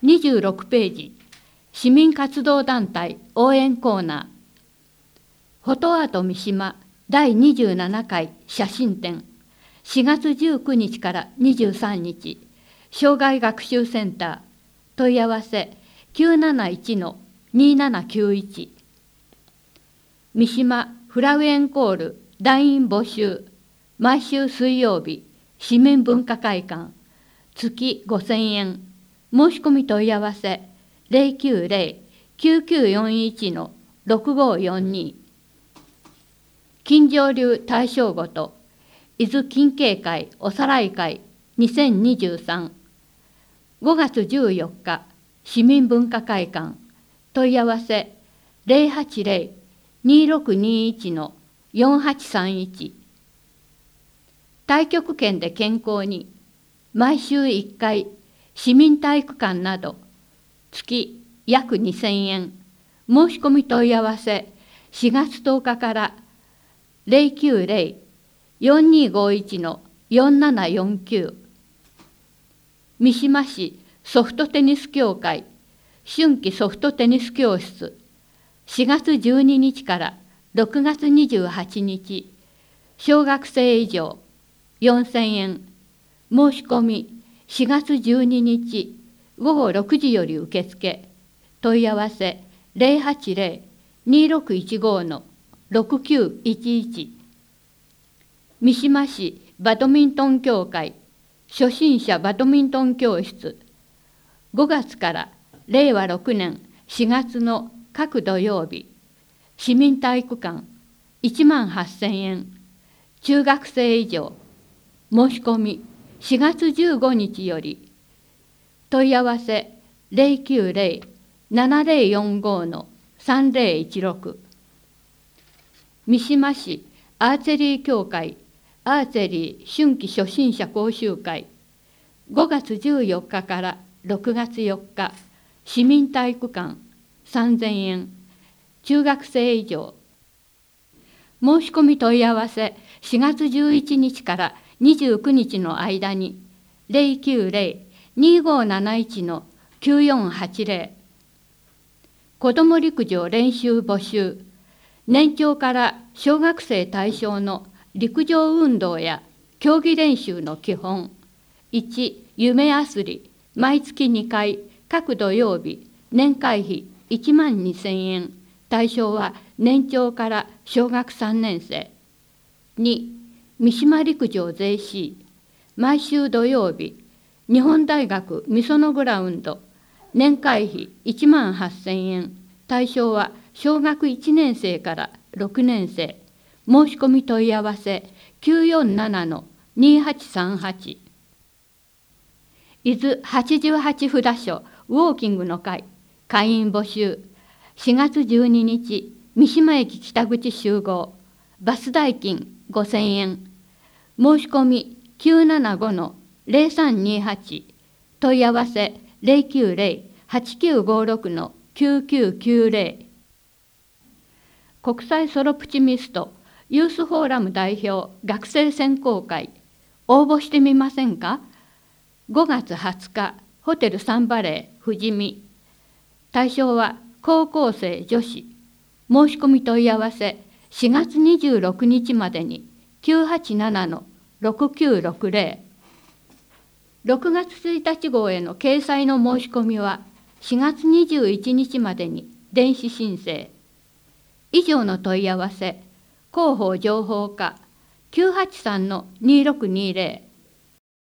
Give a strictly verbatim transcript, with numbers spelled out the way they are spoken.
にじゅうろくページ、市民活動団体応援コーナー、フォトアート三島だいにじゅうななかい写真展、しがつじゅうくにちからにじゅうさんにち、障害学習センター、問い合わせ きゅうなないちのにななきゅういち。三島フラウェンコール団員募集、毎週水曜日、市民文化会館、月ごせんえん、申し込み問い合わせ ゼロきゅうゼロ きゅうきゅうよんいちのろくごよんに。金城流大正ごと伊豆近景会おさらい会にせんにじゅうさん、ごがつじゅうよっか市民文化会館、問い合わせ ゼロはちゼロ にろくにいちのよんはちさんいち。太極拳で健康に、毎週いっかい市民体育館など月約にせんえん、申し込み問い合わせしがつとおかからゼロきゅうゼロ よんにごいちのよんななよんきゅう。三島市ソフトテニス協会春季ソフトテニス教室、しがつじゅうににちからろくがつにじゅうはちにち、小学生以上よんせんえん、申し込みしがつじゅうににちごごろくじより受付、問い合わせゼロはちゼロ にろくいちごのろくきゅういちいち。三島市バドミントン協会初心者バドミントン教室、ごがつかられいわろくねんしがつの各土曜日、市民体育館いちまんはっせんえん、中学生以上、申し込みしがつじゅうごにちより、問い合わせゼロきゅうゼロ ななゼロよんごのさんゼロいちろく。三島市アーチェリー協会アーチェリー春季初心者講習会、ごがつじゅうよっかからろくがつよっか、市民体育館さんぜんえん、中学生以上。申し込み問い合わせしがつじゅういちにちからにじゅうくにちの間にゼロきゅうゼロ にごなないちのきゅうよんはちゼロ。子ども陸上練習募集、年長から小学生対象の陸上運動や競技練習の基本。いち、夢あすり、毎月にかい、各土曜日、年会費いちまんにせんえん、対象は年長から小学さんねんせい。に、三島陸上 ゼーシー、毎週土曜日、日本大学みそのグラウンド、年会費いちまんはっせんえん、対象は小学いちねんせいからろくねんせい。申し込み問い合わせきゅうよんななのにはちさんはち。伊豆はちじゅうはちふだしょウォーキングの会会員募集、しがつじゅうににち三島駅北口集合、バス代金ごせんえん、申し込みきゅうななごのゼロさんにはち、問い合わせゼロきゅうゼロ はちきゅうごろくのきゅうきゅうきゅうゼロ。国際ソロプチミストユースフォーラム代表学生選考会、応募してみませんか。ごがつはつか、ホテルサンバレー富士見。対象は高校生女子。申し込み問い合わせしがつにじゅうろくにちまでにきゅうはちななのろくきゅうろくゼロ。ろくがつついたち号への掲載の申し込みはしがつにじゅういちにちまでに電子申請。以上の問い合わせ、広報情報課きゅうはちさんのにろくにゼロ